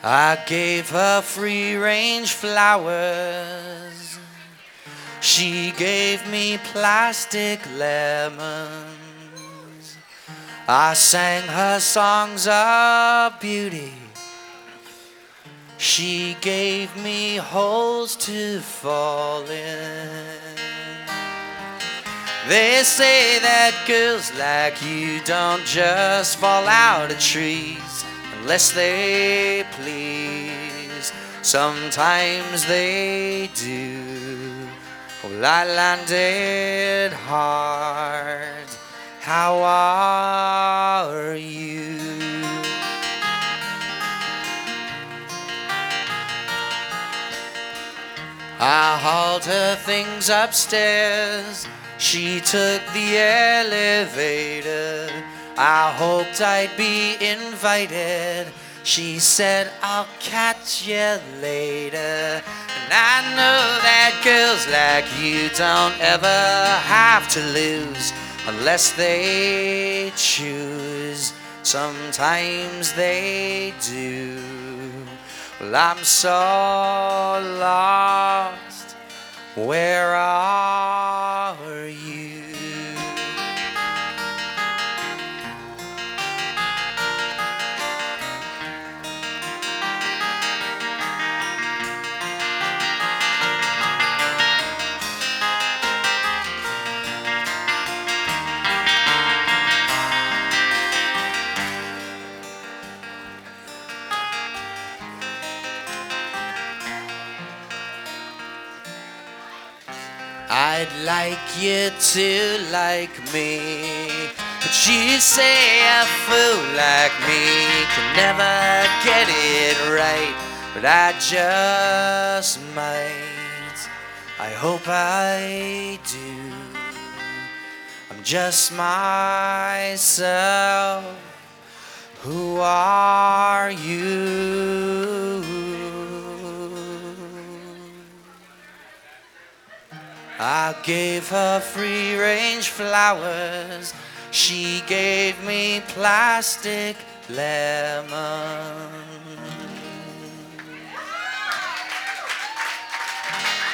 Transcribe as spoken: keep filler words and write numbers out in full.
I gave her free-range flowers. She gave me plastic lemons. I sang her songs of beauty. She gave me holes to fall in. They say that girls like you don't just fall out of trees unless they please. Sometimes they do. Well, I landed hard. How are you? I hauled her things upstairs. She took the elevator. I hoped I'd be invited. She said, I'll catch you later. And I know that girls like you don't ever have to lose unless they choose. Sometimes they do. Well, I'm so lost. Where are you? I'd like you to like me, but you say a fool like me can never get it right. But I just might. I hope I do. I'm just myself. Who are you? I gave her free-range flowers. She gave me plastic lemons.